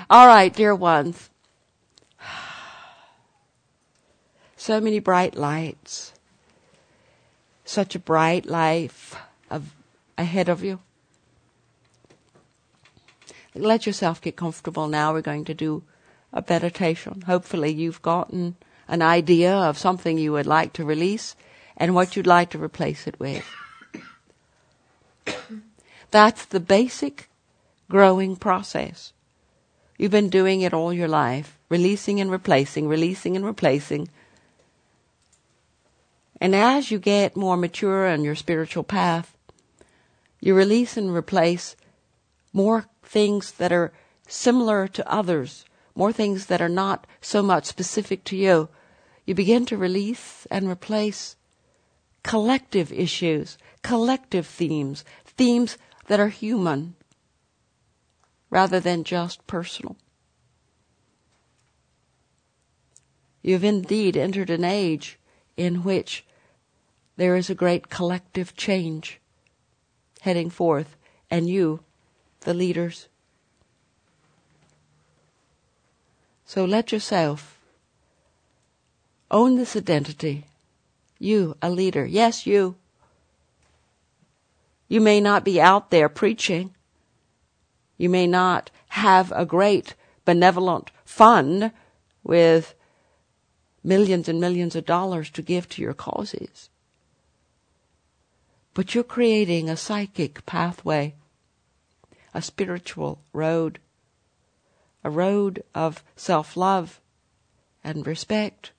All right, dear ones. So many bright lights. Such a bright life ahead of you. Let yourself get comfortable now. We're going to do a meditation. Hopefully you've gotten an idea of something you would like to release and what you'd like to replace it with. That's the basic growing process. You've been doing it all your life, releasing and replacing, releasing and replacing. And as you get more mature on your spiritual path, you release and replace more things that are similar to others, more things that are not so much specific to you. You begin to release and replace collective issues, collective themes, themes that are human rather than just personal. You've indeed entered an age in which there is a great collective change heading forth, and you, the leaders. So let yourself own this identity. You, a leader. Yes, you. You may not be out there preaching. You may not have a great benevolent fund with millions and millions of dollars to give to your causes. But you're creating a psychic pathway, a spiritual road, a road of self-love and respect,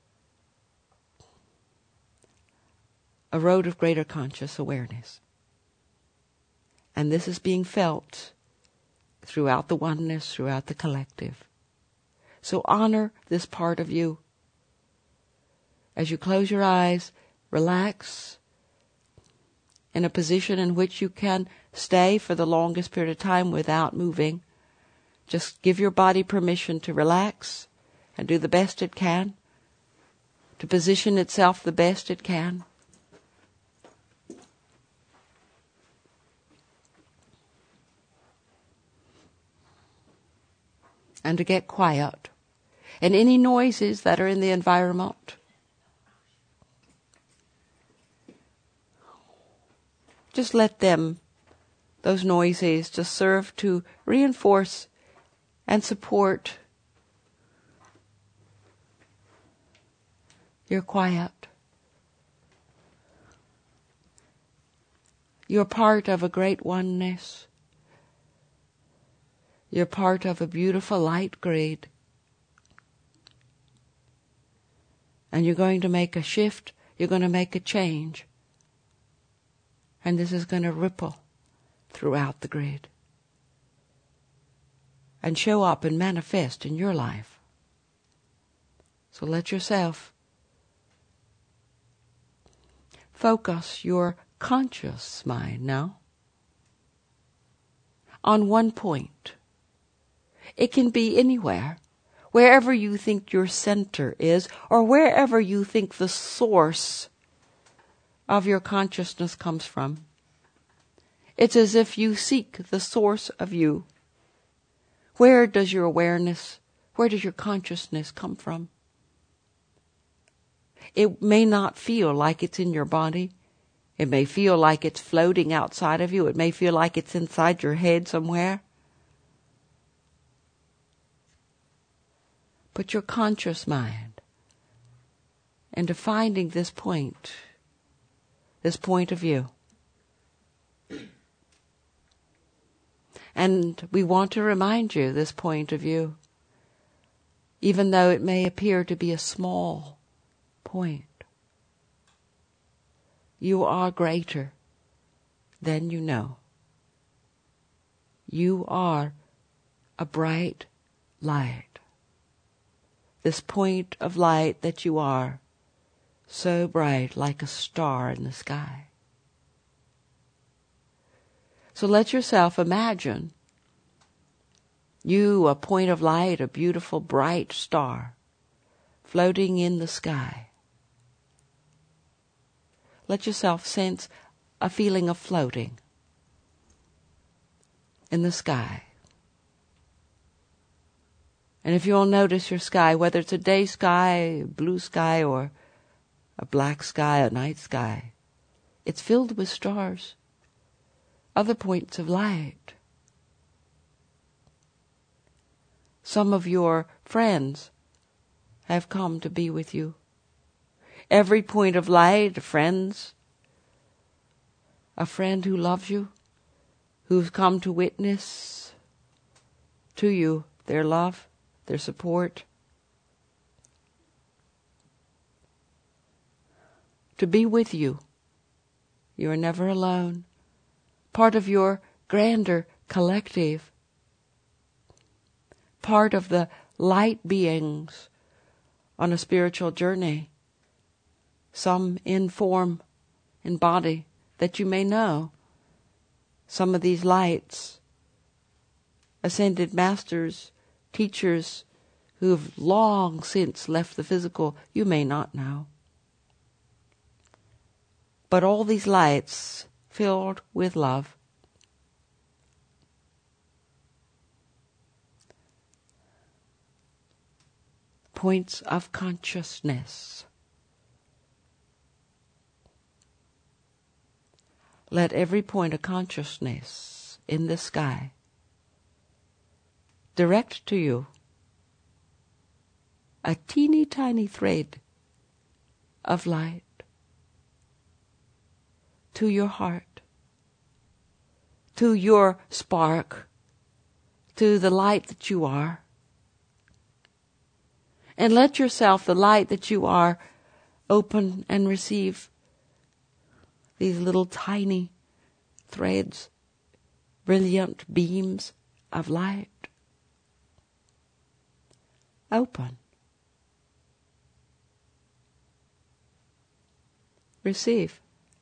a road of greater conscious awareness. And this is being felt throughout the oneness, throughout the collective. So honor this part of you. As you close your eyes, relax in a position in which you can stay for the longest period of time without moving. Just give your body permission to relax and do the best it can, to position itself the best it can. And to get quiet. And any noises that are in the environment, just let them, those noises, just serve to reinforce and support your quiet. You're part of a great oneness. You're part of a beautiful light grid. And you're going to make a shift. You're going to make a change. And this is going to ripple throughout the grid and show up and manifest in your life. So let yourself focus your conscious mind now on one point. It can be anywhere, wherever you think your center is, or wherever you think the source of your consciousness comes from. It's as if you seek the source of you. Where does your awareness, where does your consciousness come from? It may not feel like it's in your body. It may feel like it's floating outside of you. It may feel like it's inside your head somewhere. But your conscious mind, into finding this point of view. And we want to remind you this point of view, even though it may appear to be a small point. You are greater than you know. You are a bright light. This point of light that you are, so bright like a star in the sky. So let yourself imagine you, a point of light, a beautiful bright star, floating in the sky. Let yourself sense a feeling of floating in the sky. And if you'll notice your sky, whether it's a day sky, blue sky, or a black sky, a night sky, it's filled with stars, other points of light. Some of your friends have come to be with you. Every point of light, friends, a friend who loves you, who's come to witness to you their love, their support. To be with you. You are never alone. Part of your grander collective. Part of the light beings on a spiritual journey. Some in form, in body, that you may know. Some of these lights, ascended masters, teachers who have long since left the physical, you may not know. But all these lights filled with love. Points of consciousness. Let every point of consciousness in the sky direct to you a teeny tiny thread of light to your heart, to your spark, to the light that you are. And let yourself, the light that you are, open and receive these little tiny threads, brilliant beams of light. Open. Receive.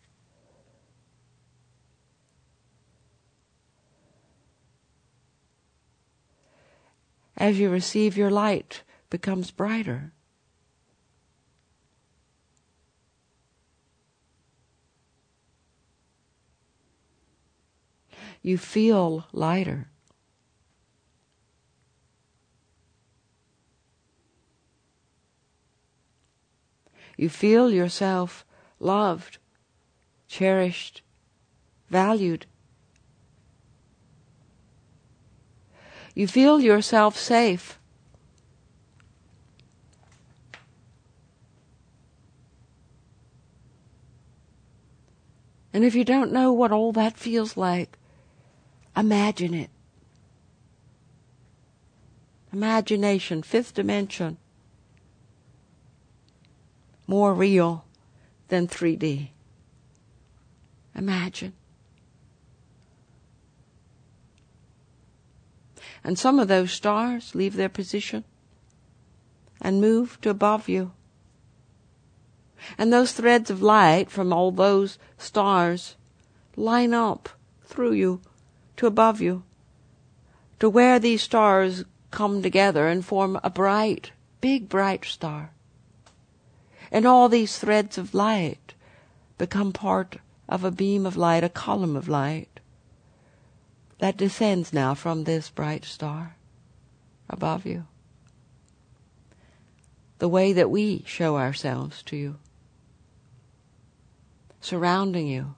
As you receive, your light becomes brighter. You feel lighter. You feel yourself loved, cherished, valued. You feel yourself safe. And if you don't know what all that feels like, imagine it. Imagination, fifth dimension. More real than 3D. Imagine. And some of those stars leave their position and move to above you. And those threads of light from all those stars line up through you to above you, to where these stars come together and form a bright, big bright star. And all these threads of light become part of a beam of light, a column of light that descends now from this bright star above you. The way that we show ourselves to you, surrounding you.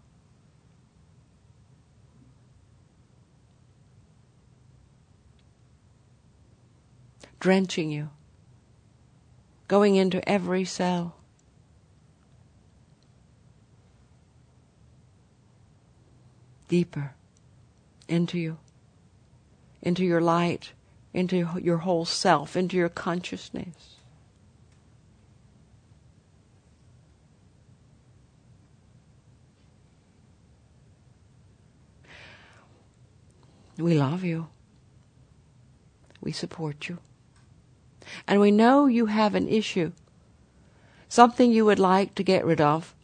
Drenching you, going into every cell. Deeper into you, into your light, into your whole self, into your consciousness. We love you. We support you. And we know you have an issue, something you would like to get rid of.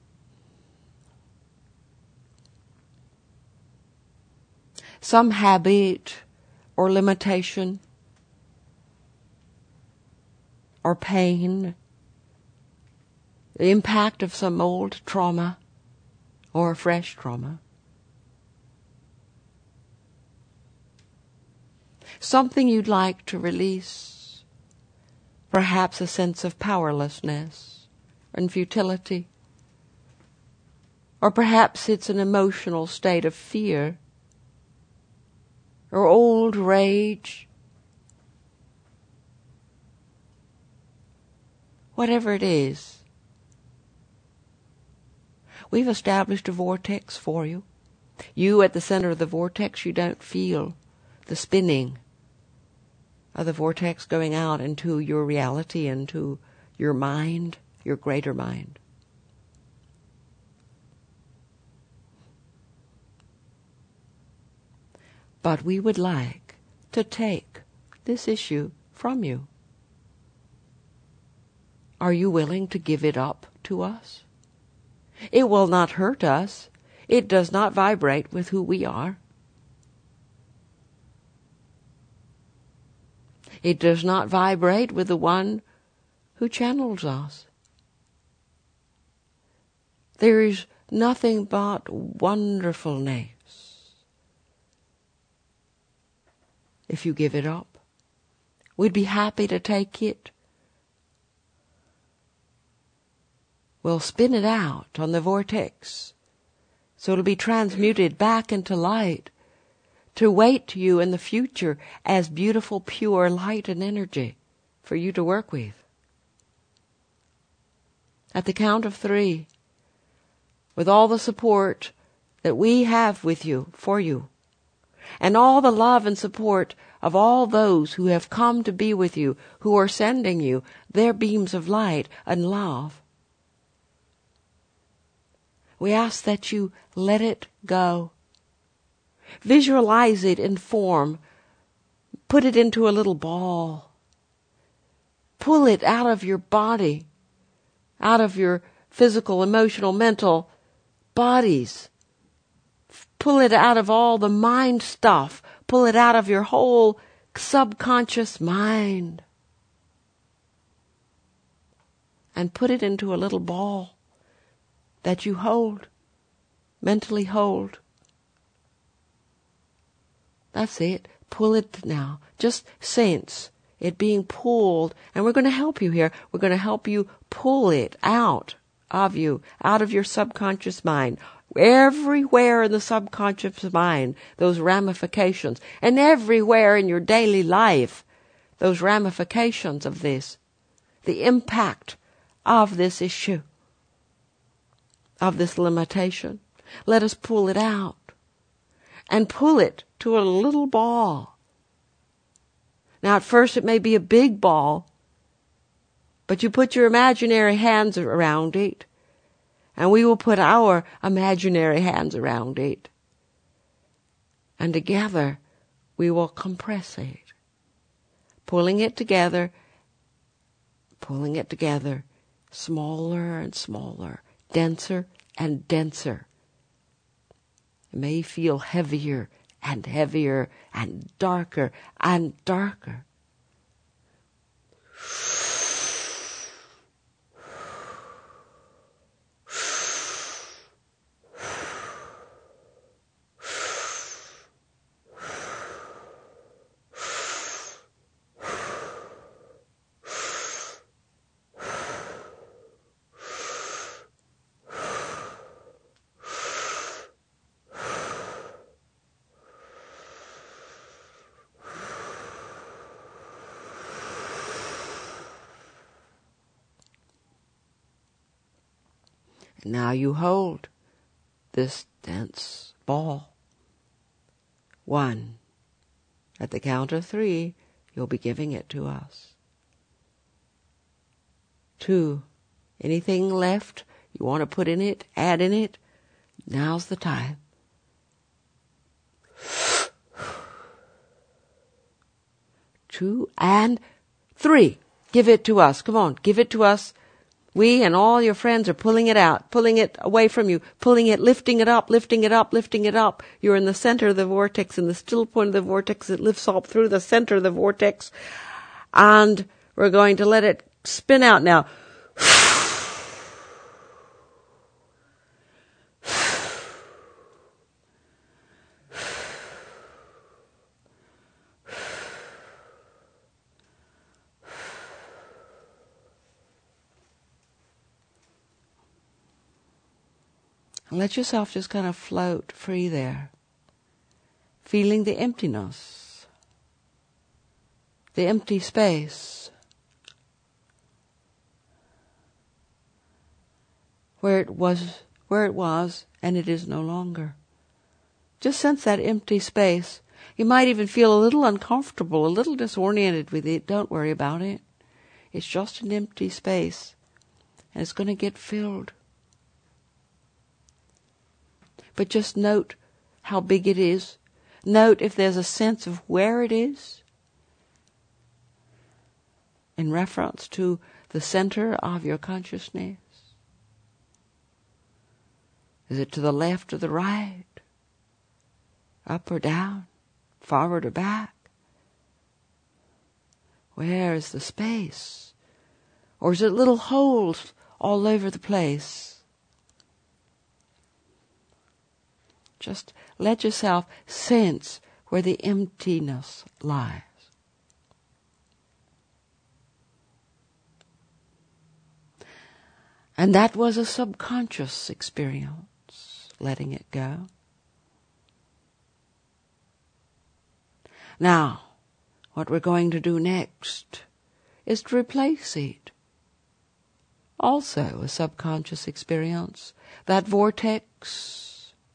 Some habit or limitation or pain, the impact of some old trauma or a fresh trauma. Something you'd like to release. perhaps a sense of powerlessness and futility, or perhaps it's an emotional state of fear or old rage. Whatever it is, we've established a vortex for you. You at the center of the vortex, you don't feel the spinning of the vortex going out into your reality, into your mind, your greater mind. But we would like to take this issue from you. Are you willing to give it up to us? It will not hurt us. It does not vibrate with who we are. It does not vibrate with the one who channels us. There is nothing but wonderfulness if you give it up. We'd be happy to take it. We'll spin it out on the vortex so it'll be transmuted back into light to wait you in the future as beautiful, pure light and energy for you to work with. At the count of 3, with all the support that we have with you, for you, and all the love and support of all those who have come to be with you, who are sending you their beams of light and love, we ask that you let it go. Visualize it in form. Put it into a little ball. Pull it out of your body, out of your physical, emotional, mental bodies. Pull it out of all the mind stuff. Pull it out of your whole subconscious mind. And put it into a little ball that you hold, mentally hold. That's it. Pull it now. Just sense it being pulled. And we're going to help you here. We're going to help you pull it out of you, out of your subconscious mind. Everywhere in the subconscious mind, those ramifications. And everywhere in your daily life, those ramifications of this. The impact of this issue, of this limitation. Let us pull it out. And pull it to a little ball. Now at first it may be a big ball, but you put your imaginary hands around it, and we will put our imaginary hands around it. And together we will compress it. Pulling it together, smaller and smaller, denser and denser. It may feel heavier and heavier and darker and darker. Now you hold this dense ball. 1. At the count of 3, you'll be giving it to us. 2. Anything left you want to put in it, add in it, now's the time. 2 and 3. Give it to us. Come on, give it to us. We and all your friends are pulling it out, pulling it away from you, pulling it, lifting it up, lifting it up, lifting it up. You're in the center of the vortex, in the still point of the vortex. It lifts up through the center of the vortex. And we're going to let it spin out now. And let yourself just kind of float free there, feeling the emptiness, the empty space, where it was, and it is no longer. Just sense that empty space. You might even feel a little uncomfortable, a little disoriented with it. Don't worry about it. It's just an empty space, and it's going to get filled. But just note how big it is. Note if there's a sense of where it is in reference to the center of your consciousness. Is it to the left or the right? Up or down? Forward or back? Where is the space? Or is it little holes all over the place? Just let yourself sense where the emptiness lies. And that was a subconscious experience, letting it go. Now, what we're going to do next is to replace it. Also a subconscious experience, that vortex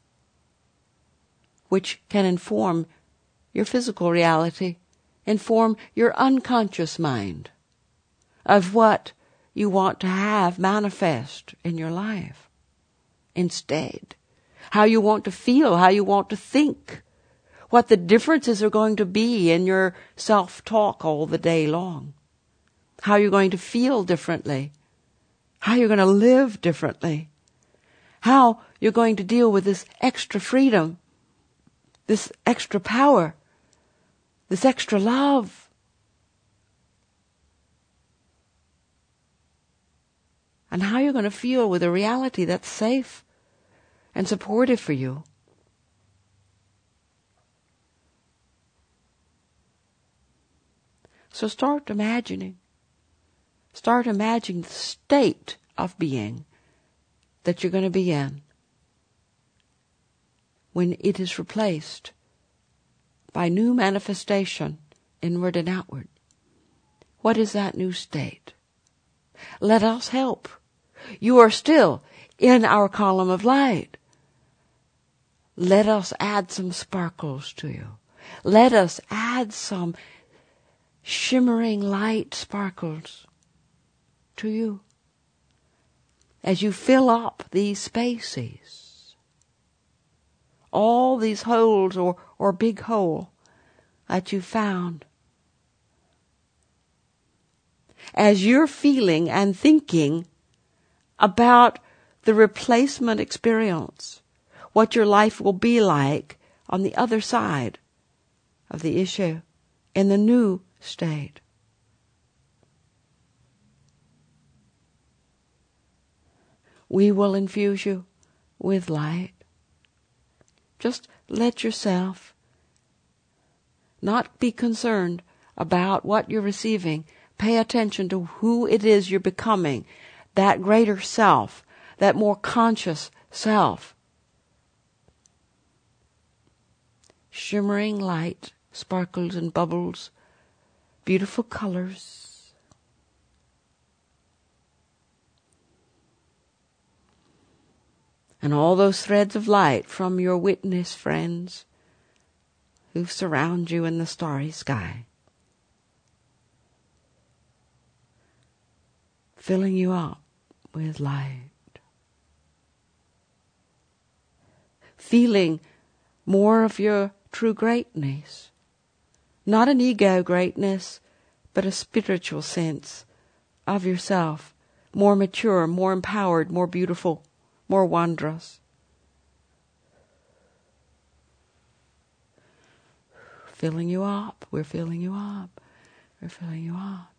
which can inform your physical reality, inform your unconscious mind of what you want to have manifest in your life instead. How you want to feel, how you want to think, what the differences are going to be in your self-talk all the day long, how you're going to feel differently, how you're going to live differently, how you're going to deal with this extra freedom, this extra power, this extra love. And how you're going to feel with a reality that's safe and supportive for you. So start imagining the state of being that you're going to be in when it is replaced by new manifestation, inward and outward. What is that new state? Let us help. You are still in our column of light. Let us add some sparkles to you. Let us add some shimmering light sparkles to you as you fill up these spaces. All these holes or big hole that you found. As you're feeling and thinking about the replacement experience, what your life will be like on the other side of the issue, in the new state. We will infuse you with light. Just let yourself not be concerned about what you're receiving. Pay attention to who it is you're becoming, that greater self, that more conscious self. Shimmering light, sparkles and bubbles, beautiful colors. And all those threads of light from your witness friends who surround you in the starry sky, filling you up with light. Feeling more of your true greatness. Not an ego greatness, but a spiritual sense of yourself. More mature, more empowered, more beautiful, more wondrous. Filling you up. We're filling you up. We're filling you up.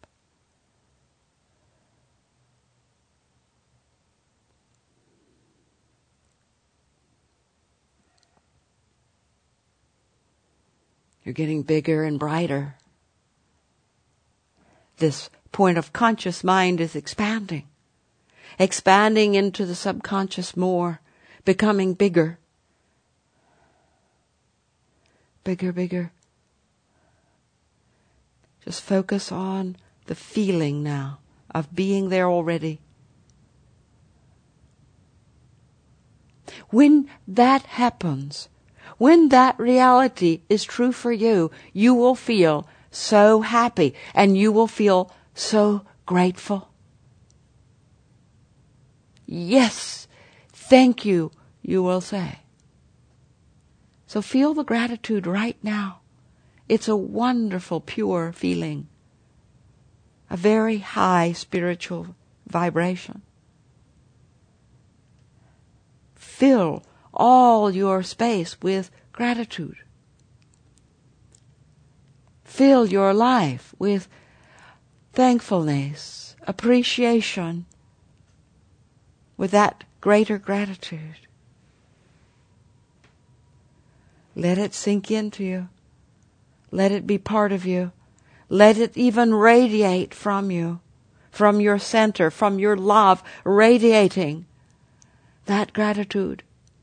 You're getting bigger and brighter. This point of conscious mind is expanding into the subconscious more, becoming bigger. Bigger, bigger. Just focus on the feeling now of being there already. When that happens, when that reality is true for you, you will feel so happy and you will feel so grateful. Yes, thank you, you will say. So feel the gratitude right now. It's a wonderful, pure feeling. A very high spiritual vibration. Fill all your space with gratitude. Fill your life with thankfulness, appreciation, with that greater gratitude. Let it sink into you. Let it be part of you. Let it even radiate from you, from your center, from your love, radiating that gratitude.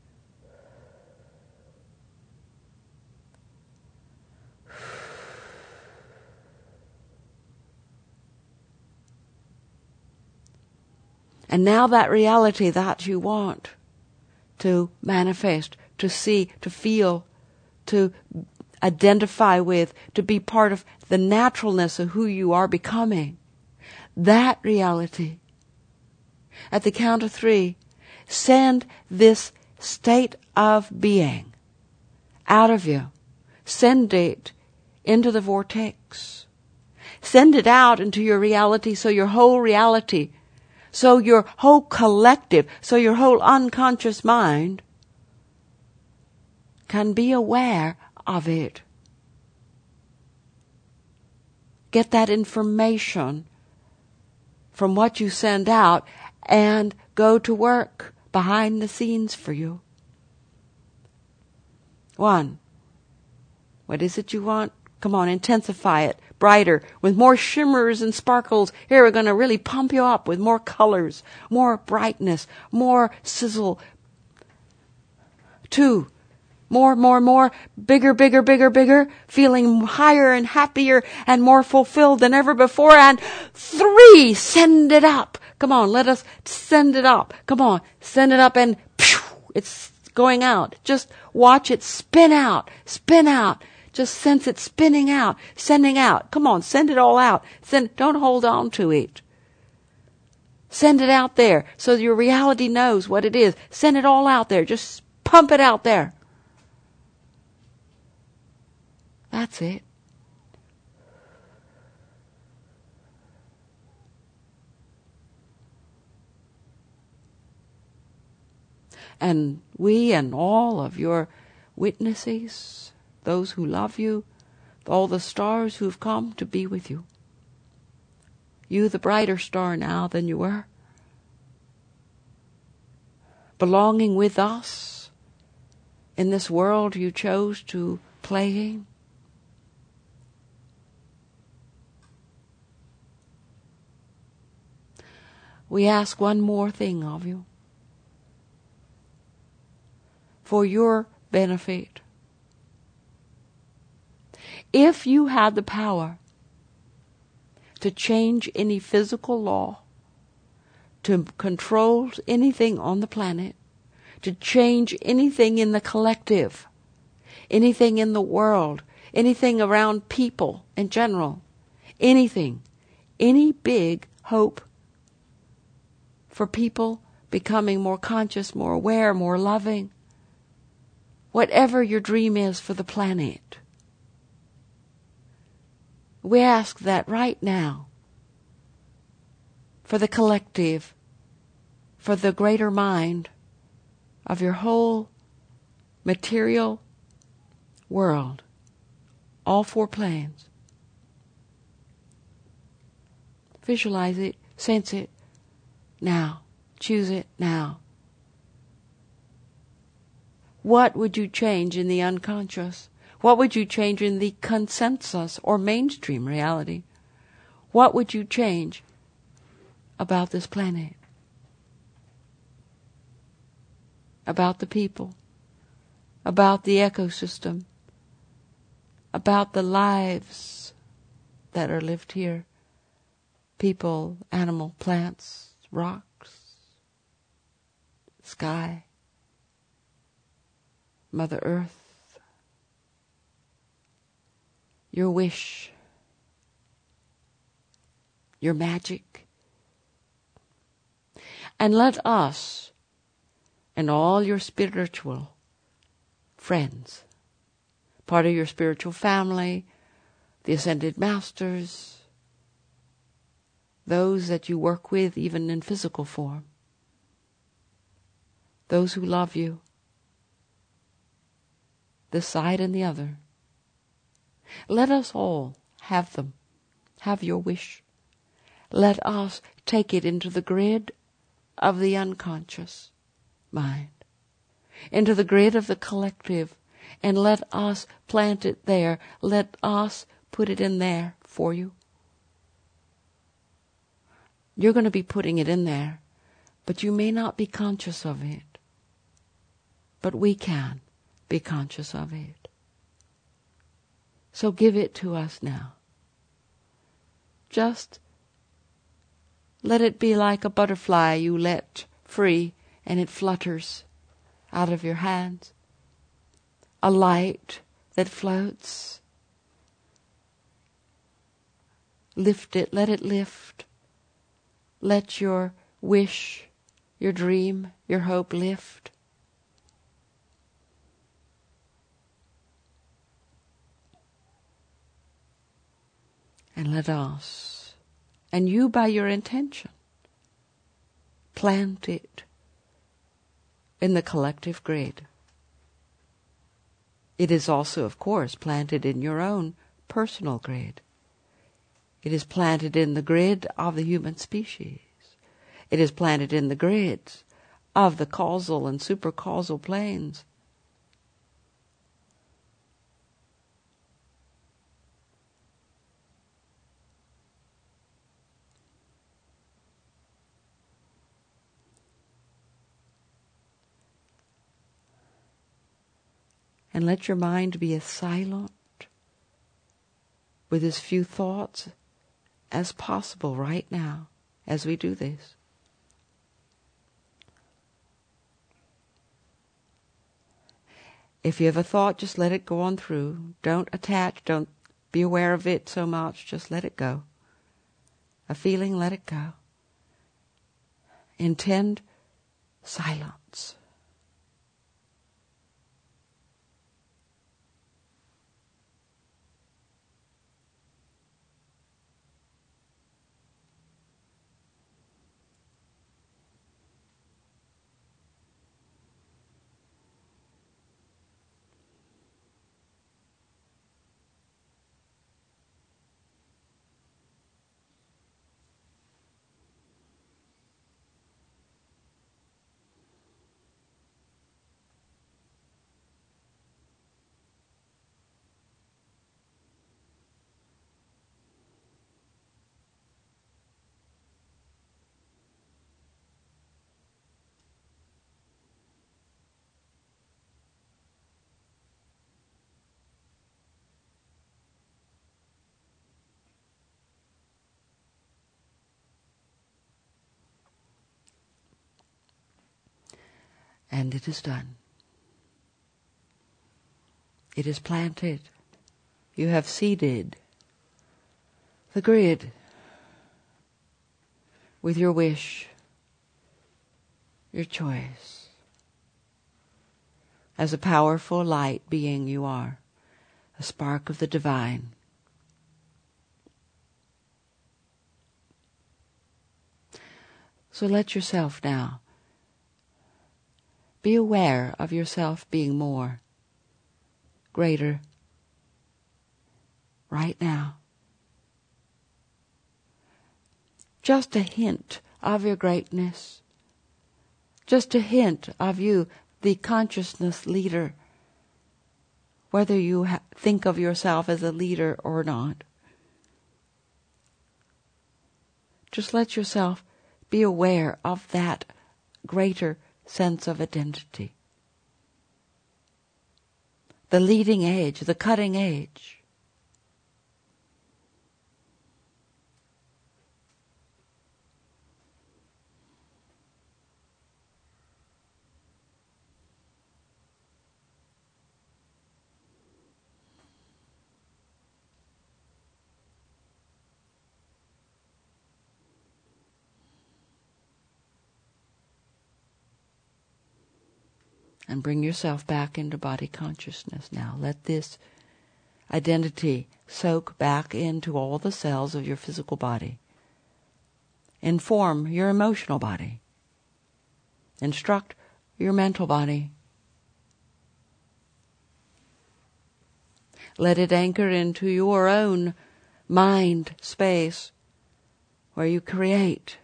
And now that reality that you want to manifest, to see, to feel, to identify with, to be part of the naturalness of who you are becoming, that reality, at the count of 3, send this state of being out of you. Send it into the vortex. Send it out into your reality, so your whole reality, so your whole collective, so your whole unconscious mind can be aware of it. Get that information from what you send out and go to work behind the scenes for you. 1. What is it you want? Come on, intensify it. Brighter, with more shimmers and sparkles. Here we're going to really pump you up with more colors, more brightness, more sizzle. 2. More, bigger, bigger, bigger, bigger, feeling higher and happier and more fulfilled than ever before. And 3, send it up. Come on, let us send it up. Come on, send it up and phew, it's going out. Just watch it spin out, spin out. Just sense it spinning out, sending out. Come on, send it all out. Don't hold on to it. Send it out there so your reality knows what it is. Send it all out there. Just pump it out there. That's it. And we and all of your witnesses, those who love you, all the stars who've come to be with you. You the brighter star now than you were. Belonging with us in this world you chose to play in. We ask one more thing of you. For your benefit. If you had the power to change any physical law, to control anything on the planet, to change anything in the collective, anything in the world, anything around people in general, anything, any big hope for people becoming more conscious, more aware, more loving, whatever your dream is for the planet, we ask that right now for the collective, for the greater mind of your whole material world, all 4 planes. Visualize it, sense it now, choose it now. What would you change in the unconscious? What would you change in the consensus or mainstream reality? What would you change about this planet? about the people, about the ecosystem, about the lives that are lived here. People, animal, plants, rocks, sky, Mother Earth. Your wish, your magic. And let us and all your spiritual friends, part of your spiritual family, the Ascended Masters, those that you work with even in physical form, those who love you, this side and the other. Let us all have them, have your wish. Let us take it into the grid of the unconscious mind, into the grid of the collective, and let us plant it there. Let us put it in there for you. You're going to be putting it in there, but you may not be conscious of it. But we can be conscious of it. So give it to us now. Just let it be like a butterfly you let free and it flutters out of your hands. A light that floats. Lift it, let it lift. Let your wish, your dream, your hope lift. And let us, and you by your intention, plant it in the collective grid. It is also, of course, planted in your own personal grid. It is planted in the grid of the human species. It is planted in the grids of the causal and supercausal planes. And let your mind be as silent with as few thoughts as possible right now as we do this. If you have a thought, just let it go on through. Don't attach, don't be aware of it so much, just let it go. A feeling, let it go. Intend silence. And it is done. It is planted. You have seeded the grid with your wish, your choice. As a powerful light being you are, a spark of the divine. So let yourself now be aware of yourself being more, greater, right now. Just a hint of your greatness. Just a hint of you, the consciousness leader, whether you think of yourself as a leader or not. Just let yourself be aware of that greater sense of identity. the leading edge, the cutting edge. And bring yourself back into body consciousness now. Let this identity soak back into all the cells of your physical body. Inform your emotional body. Instruct your mental body. Let it anchor into your own mind space where you create,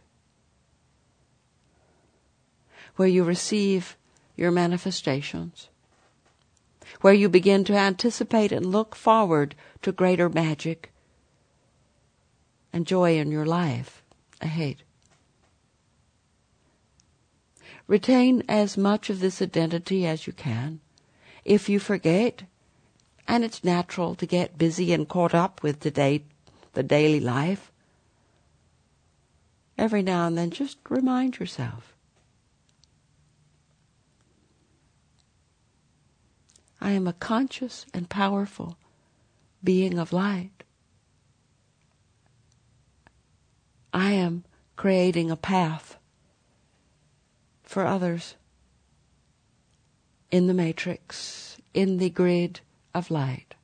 where you receive your manifestations, where you begin to anticipate and look forward to greater magic and joy in your life ahead. Retain as much of this identity as you can. If you forget, and it's natural to get busy and caught up with the daily life, every now and then just remind yourself. I am a conscious and powerful being of light. I am creating a path for others in the matrix, in the grid of light.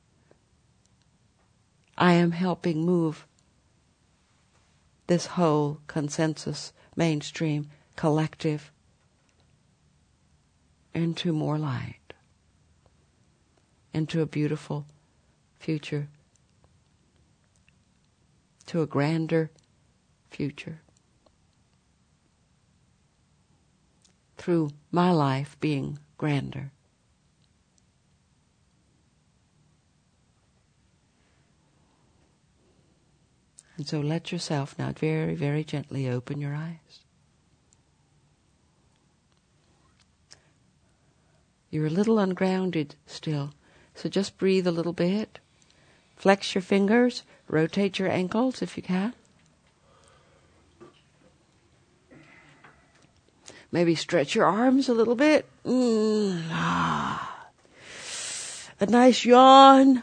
I am helping move this whole consensus, mainstream, collective into more light, into a beautiful future, to a grander future, through my life being grander. And so let yourself now very, very gently open your eyes. You're a little ungrounded still. So just breathe a little bit. Flex your fingers. Rotate your ankles if you can. Maybe stretch your arms a little bit. A nice yawn.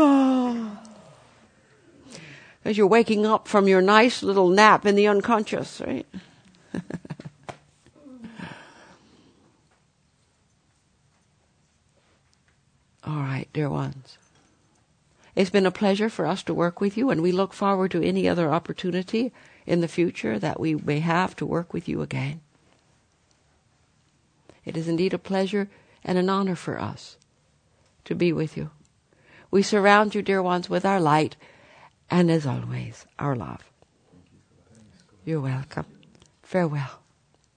As you're waking up from your nice little nap in the unconscious, right? All right, dear ones. It's been a pleasure for us to work with you, and we look forward to any other opportunity in the future that we may have to work with you again. It is indeed a pleasure and an honor for us to be with you. We surround you, dear ones, with our light, and as always, our love. You're welcome. Farewell.